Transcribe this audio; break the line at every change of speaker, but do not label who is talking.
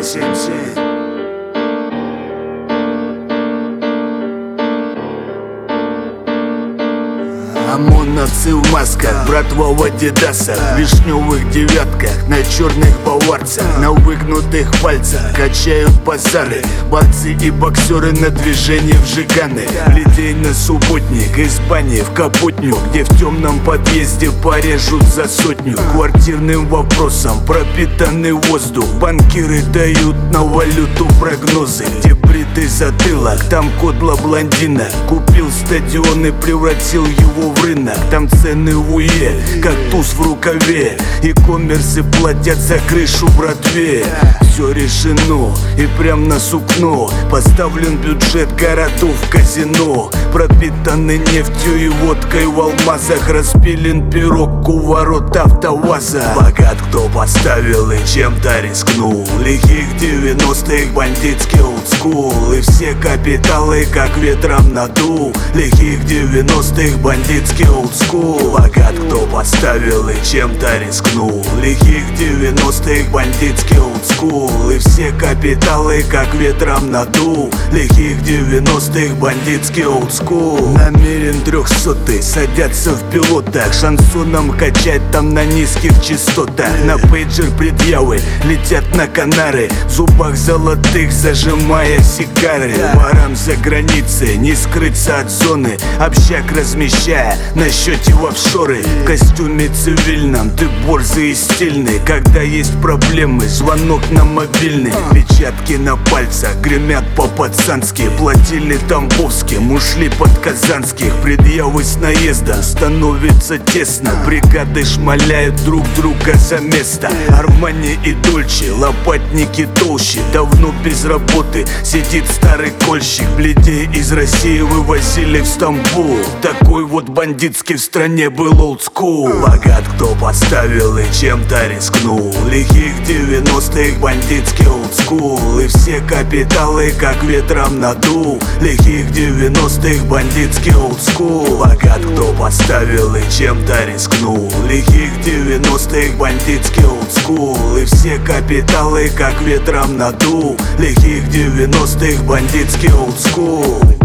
7-7. ОМОНовцы в масках, братва в адидасах, в вишневых девятках, на черных баварцах, на выгнутых пальцах качают базары. Борцы и боксеры на движении в жиганы. Людей на субботник, из бани в капотню, где в темном подъезде порежут за сотню. Квартирным вопросом пропитанный воздух, банкиры дают на валюту прогнозы. Где бритый затылок, там кодла блондина. Купил стадион и превратил его в рынок. Там цены в уе, как туз в рукаве. И коммерсы платят за крышу братве. Все решено и прям на сукно. Поставлен бюджет городов в казино. Пропитаны нефтью и водкой в алмазах. Распилен пирог у ворот АвтоВАЗа. Богат кто поставил и чем-то рискнул. Лихих 90-х бандитский олдскул. И все капиталы как ветром надул. Лихих 90-х бандитский олдскул. Богат кто поставил и чем-то рискнул. Лихих 90-х бандитский олдскул. И все капиталы как ветром надул. Лихих 90-х бандитский олдскул. Намерен 300-й садятся в пилотах. Шансоном качать там на низких частотах. На пейджер предъявы летят на Канары. В зубах золотых зажимая сигары. Ворам за границей не скрыться от зоны. Общак размещая на счете в офшоры. В костюме цивильном ты борзый и стильный. Когда есть проблемы, звонок на мобильный. Печатки на пальцах гремят по-пацански. Платили тамбовским, ушли под казанских. Предъявы с наездом становится тесно. Бригады шмаляют друг друга за место. Армани и Дольче, лопатники толще. Давно без работы сидит старый кольщик. Бледей из России вывозили в Стамбул. Такой вот бандитский в стране был олдскул. Богат кто поставил и чем-то рискнул. Лихих 90-х бандитский олдскул. И все капиталы как ветром надул. Лихих 90-х бандитский олдскул. Богат кто поставил и чем-то рискнул. Лихих 90-х бандитский олдскул. И все капиталы как ветром надул. Лихих 90-х бандитский олдскул.